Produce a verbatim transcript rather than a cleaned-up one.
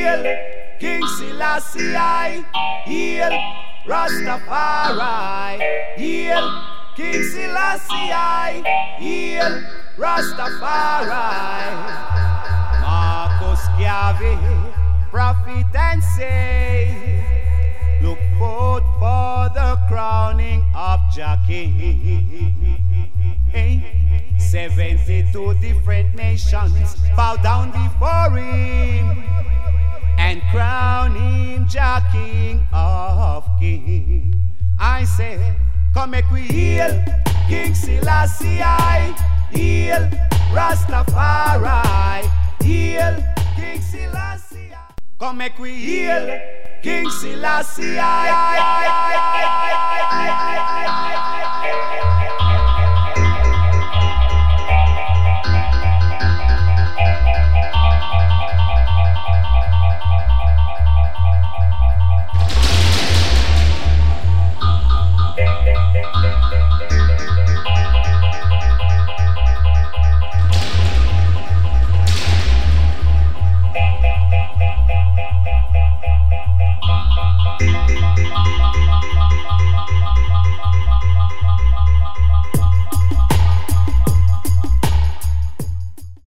Hail King Selassie, hail Rastafari, hail King Selassie, hail Rastafari. Marcus Garvey, prophet and say, look forth for the crowning of Jah King. seventy-two different nations bow down before him and crown him Jah King of Kings. I say, come make we hail King Selassie, hail Rastafari, hail King Selassie. Come make we hail King Selassie.